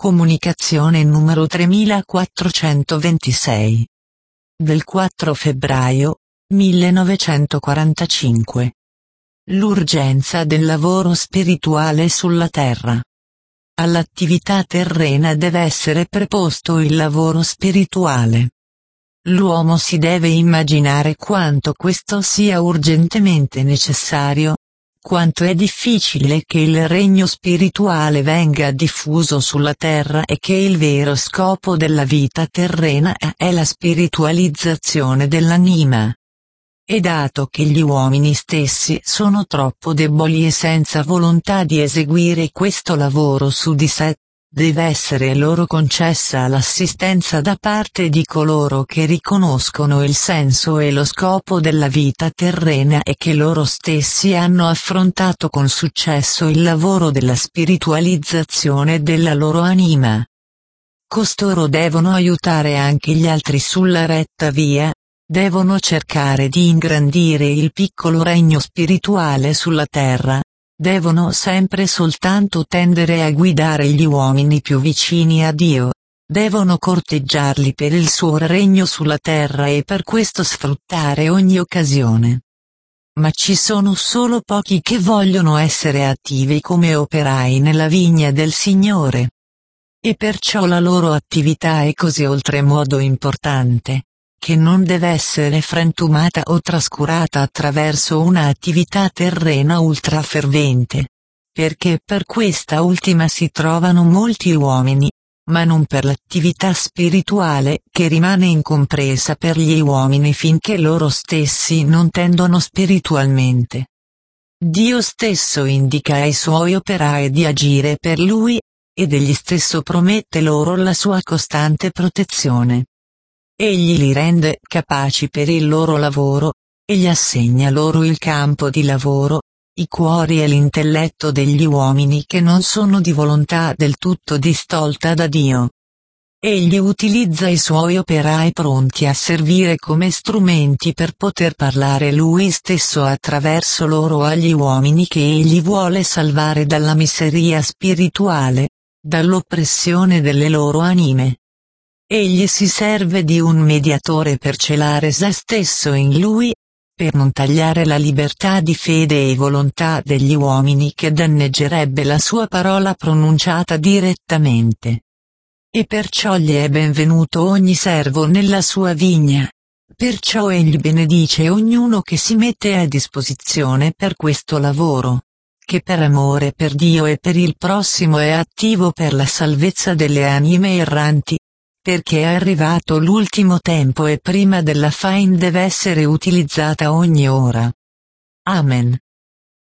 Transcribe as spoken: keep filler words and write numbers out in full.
Comunicazione numero tremilaquattrocentoventisei. Del quattro febbraio millenovecentoquarantacinque. L'urgenza del lavoro spirituale sulla terra. All'attività terrena deve essere preposto il lavoro spirituale. L'uomo si deve immaginare quanto questo sia urgentemente necessario, quanto è difficile che il regno spirituale venga diffuso sulla terra e che il vero scopo della vita terrena è la spiritualizzazione dell'anima. E dato che gli uomini stessi sono troppo deboli e senza volontà di eseguire questo lavoro su di sé, deve essere loro concessa l'assistenza da parte di coloro che riconoscono il senso e lo scopo della vita terrena e che loro stessi hanno affrontato con successo il lavoro della spiritualizzazione della loro anima. Costoro devono aiutare anche gli altri sulla retta via, devono cercare di ingrandire il piccolo regno spirituale sulla terra. Devono sempre soltanto tendere a guidare gli uomini più vicini a Dio, devono corteggiarli per il suo regno sulla terra e per questo sfruttare ogni occasione. Ma ci sono solo pochi che vogliono essere attivi come operai nella vigna del Signore. E perciò la loro attività è così oltremodo importante, che non deve essere frantumata o trascurata attraverso una attività terrena ultra fervente. Perché per questa ultima si trovano molti uomini, ma non per l'attività spirituale che rimane incompresa per gli uomini finché loro stessi non tendono spiritualmente. Dio stesso indica ai suoi operai di agire per Lui, ed egli stesso promette loro la sua costante protezione. Egli li rende capaci per il loro lavoro, e gli assegna loro il campo di lavoro, i cuori e l'intelletto degli uomini che non sono di volontà del tutto distolta da Dio. Egli utilizza i suoi operai pronti a servire come strumenti per poter parlare Lui stesso attraverso loro agli uomini che egli vuole salvare dalla miseria spirituale, dall'oppressione delle loro anime. Egli si serve di un mediatore per celare se stesso in lui, per non tagliare la libertà di fede e volontà degli uomini che danneggerebbe la sua parola pronunciata direttamente. E perciò gli è benvenuto ogni servo nella sua vigna. Perciò egli benedice ognuno che si mette a disposizione per questo lavoro, che per amore per Dio e per il prossimo è attivo per la salvezza delle anime erranti. Perché è arrivato l'ultimo tempo e prima della fine deve essere utilizzata ogni ora. Amen.